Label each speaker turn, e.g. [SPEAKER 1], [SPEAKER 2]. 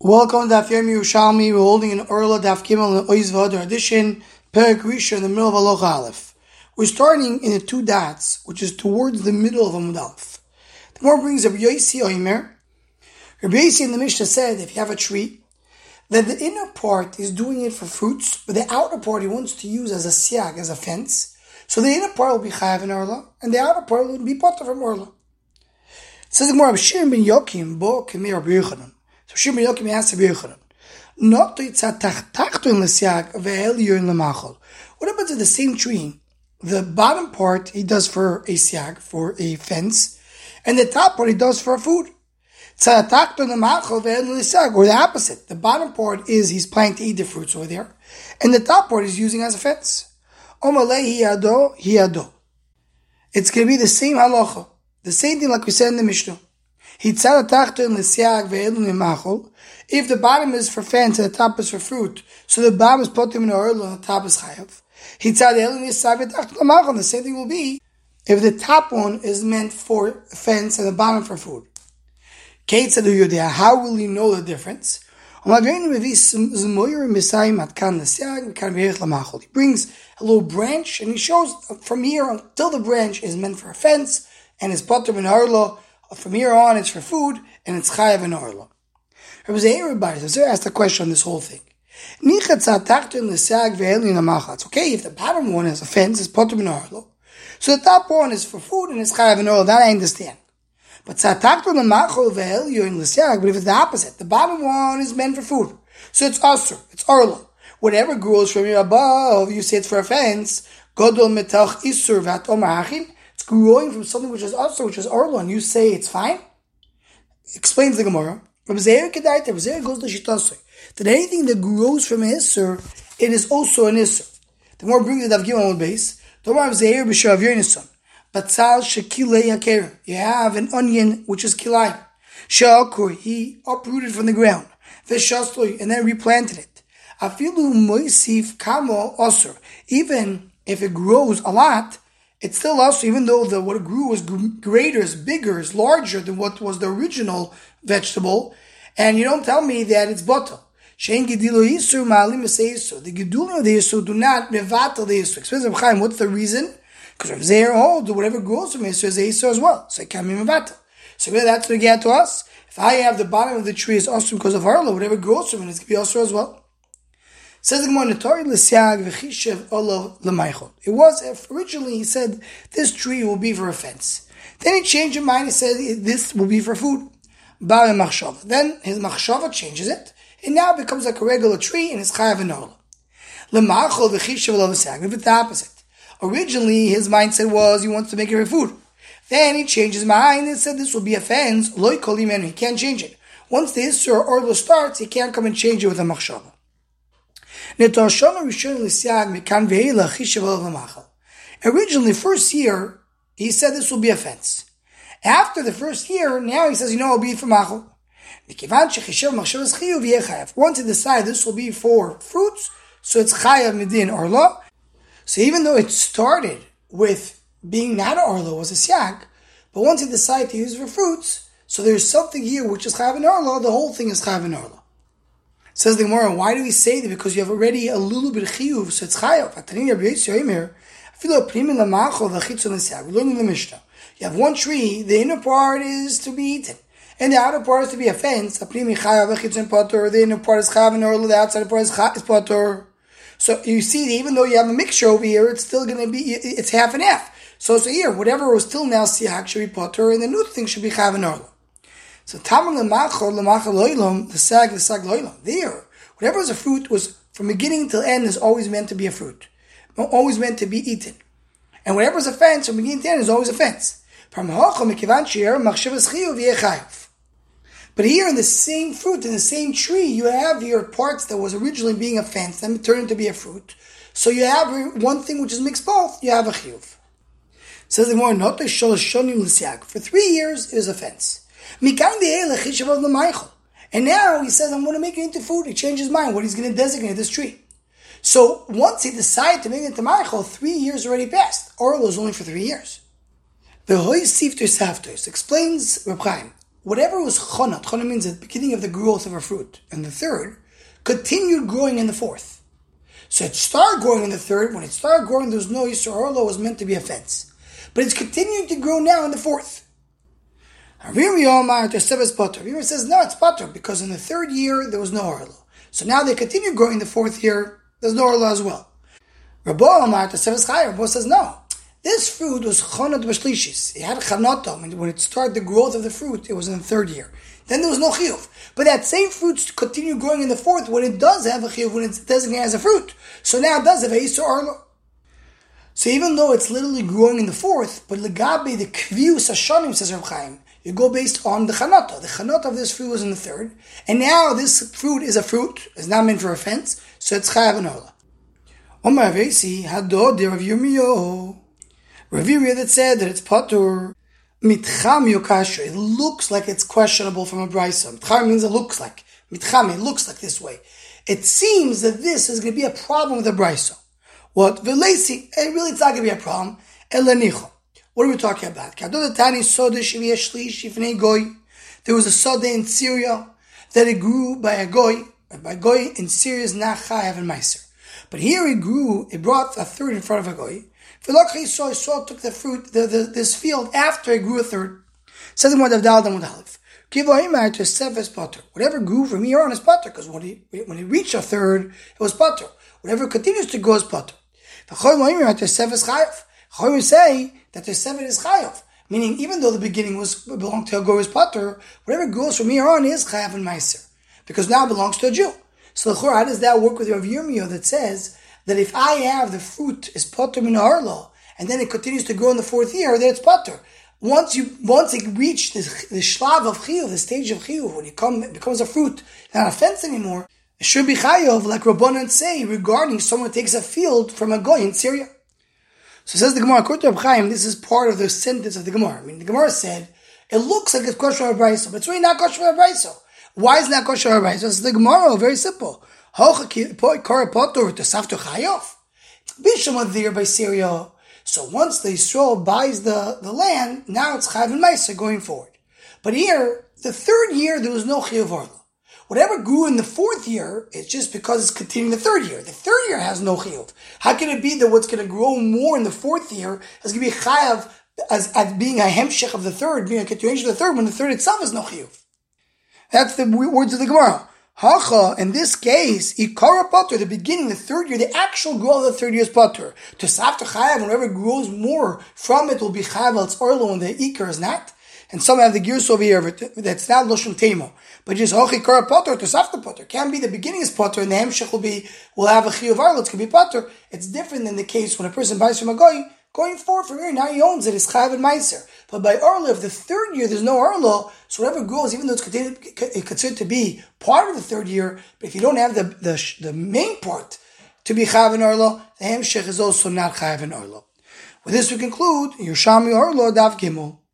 [SPEAKER 1] Welcome to Daf Yomi Yerushalmi. We're holding an Orla Daf Gimel and Oiz V'Adar edition, Perek Rishon in the middle of Halacha Aleph. We're starting in the two dots, which is towards the middle of Amud Aleph. The more brings Rabbi Yosi Oimer. Rabbi Yosi in the Mishnah said, if you have a tree, that the inner part is doing it for fruits, but the outer part he wants to use as a siag, as a fence. So the inner part will be chayav in Orla, and the outer part will be potter from Orla. It says the Gemara, Shimon ben Yokim bo k'mei Rabbi Yochanan. So Shimon ben Yokim asked Rabbi Yochanan, not to tzatachtachton l'siag ve'elyon l'machol. What happens to the same tree? The bottom part he does for a siag, for a fence, and the top part he does for food. Tzatachton l'machol ve'elyon l'siag, or the opposite. The bottom part is he's planning to eat the fruits over there, and the top part he's using as a fence. Omalei hiyado. It's going to be the same halacha, the same thing like we said in the Mishnah. If the bottom is for fence and the top is for fruit, so the bottom is potim in oil and the top is chayav. The same thing will be if the top one is meant for fence and the bottom for food. How will you know the difference? He brings a little branch and he shows from here until the branch is meant for a fence and is potim in oil. From here on, it's for food, and it's chayav and orla. Rabbi Zeir asked a question on this whole thing. It's okay if the bottom one is a fence, it's potum and orla. So the top one is for food, and it's chayav and orla. That I understand. But if it's the opposite, the bottom one is meant for food. So it's asur, it's orla. Whatever grows from here above, you say it's for a fence. Godol metach isur v'atomar hachin. It's growing from something which is also, which is orla, and you say it's fine? Explains the Gemara. Rabbi Zeir Kedaita, Rabbi Zeir goes to Shitasoi, that anything that grows from an Isser, it is also an Isser. The more brings the Dav Gimel on the base, Tomar Rabbi Zeir B'Shav Yonason, Batzal Shekilei Yaker, you have an onion which is Kilai. Sha'akur, he uprooted from the ground. Veshastoi, and then replanted it. Afilu Moisif Kamo Osir, even if it grows a lot, it's still also, even though what it grew was greater, is bigger, is larger than what was the original vegetable, and you don't tell me that it's butter. Shein gedilo yisur ma'alim yisur. The gedulim of the yisur do not mevatel the yisur. Explains Reb Chaim, what's the reason? Because Reb Zeir holds whatever grows from yisur is a yisur as well. So it can be mevatel. So really that's what we get to us. If I have the bottom of the tree is also because of harla, whatever grows from it is going to be also as well. Says the Gemara, it was originally he said this tree will be for a fence. Then he changed his mind. He said this will be for food. Then his machshava changes it, and now it becomes like a regular tree, and it's chayav and orla. If it's the opposite, originally his mindset was he wants to make it for food. Then he changed his mind and said this will be a fence. He can't change it. Once the isur or orla starts, he can't come and change it with a machshava. Originally, first year, he said this will be a fence. After the first year, now he says, it'll be for machal. Once he decides this will be for fruits, so it's chayav midin orla. So even though it started with being not an orla, was a siag, but once he decided to use it for fruits, so there's something here which is chayav and orla, the whole thing is chayav and orla. Says the Gemara, why do we say that? Because you have already a little bit of chiyuv, so it's chayav. We learn in the Mishnah. You have one tree, the inner part is to be eaten, and the outer part is to be a fence. The inner part is chayav and orla, the outside part is potter. So you see, even though you have a mixture over here, it's still going to be, it's half and half. So here, whatever was till now siag should be potter, and the new thing should be chayav and orla. So tamar lemachol loylom, the sag loylom. There, whatever is a fruit was from beginning till end is always meant to be a fruit, always meant to be eaten. And whatever is a fence from beginning to end is always a fence. But here in the same fruit, in the same tree, you have your parts that was originally being a fence, then turned into be a fruit. So you have one thing which is mixed both, you have a chiyuv. Says the more not for 3 years it is a fence. And now he says, I'm going to make it into food. He changed his mind, what he's going to designate this tree. So once he decided to make it into Maichel, 3 years already passed. Orla was only for 3 years. The Hoy Sifter Safter explains Reb Chaim. whatever was chana means the beginning of the growth of a fruit, and the third, continued growing in the fourth. So it started growing in the third. When it started growing, there was no Yisur Arlo, it was meant to be a fence. But it's continuing to grow now in the fourth. Ravir says, no, it's patur, because in the third year, there was no Arlo. So now they continue growing in the fourth year, there's no Arlo as well. Rabbo says, no. This fruit was chonot b'shlishis. It had chanota. When it started the growth of the fruit, it was in the third year. Then there was no chiyuv. But that same fruit continued growing in the fourth when it does have a chiyuv, when it's designated as a fruit. So now it does have a Yisur Arlo. So even though it's literally growing in the fourth, but legabe the kvius hashanim, says Reb Chaim, you go based on the chanota. The chanota of this fruit was in the third. And now this fruit is a fruit. It's not meant for a fence. So it's chayav and arla. Omar Avesi hadod de Rav Yirmiyahu. Rav Yirmiyah that said that it's patur. Mitcham yokasher. It looks like it's questionable from a brisa. Mitcham means it looks like. Mitcham, it looks like this way. It seems that this is going to be a problem with the brisa. What? Velesi. Really, it's not going to be a problem. Elanicho. What are we talking about? There was a soda in Syria that it grew by a goy. By goy in Syria is not chayav and meiser. But here it brought a third in front of a goy. Yisrael took the fruit, this field, after it grew a third. Says the Mordavdal and Mordalif. Whatever grew from here on is patur, because when it reached a third, it was patur. Whatever continues to grow is patur. Chayim say that the seven is chayav, meaning even though the beginning belonged to a goy's patur, whatever grows from here on is chayav and meiser, because now it belongs to a Jew. So how does that work with Rav Yirmiyah that says that if I have the fruit is patur min harlo, and then it continues to grow in the fourth year, then it's patur. Once it reached the shlav of chiyuv, the stage of chiyuv, when it becomes a fruit, not a fence anymore, it should be chayav, like Rabbanan say regarding someone who takes a field from a goy in Syria. So says the Gemara, according to Reb Chaim, this is part of the sentence of the Gemara. I mean, the Gemara said, it looks like it's kosher or brayso, but it's really not kosher or brayso. Why is it not kosher or brayso? Says the Gemara, very simple. By Syria. So once the Yisrael buys the land, now it's chayav and meiser going forward. But here, the third year, there was no chiyuv arla. Whatever grew in the fourth year, it's just because it's continuing the third year. The third year has no chiyuv. How can it be that what's going to grow more in the fourth year is going to be chayav as being a hemshech of the third, being a continuation of the third, when the third itself is no chiyuv? That's the words of the Gemara. Hacha, in this case, ikara patur, the beginning, the third year, the actual growth of the third year is patur. To safta chayav, whenever it grows more from it will be chayav al tzorlo, and the ikar is not. And some have the gears over here that's not Loshen Temo. But just Hochi Kara Potter to Safta Potter. Can be the beginning is Potter and the Hemshech will have a Chiyuv Arlo, it's going to be Potter. It's different than the case when a person buys from a Goy, going forward from here, now he owns it, it's Chayav and Meiser. But by Arlo, if the third year there's no Arlo, so whatever grows, even though it's considered to be part of the third year, but if you don't have the main part to be Chayav and Arlo, the Hemshech is also not Chayav and Arlo. With this we conclude, Yerushalmi Arlo Daf Gimel.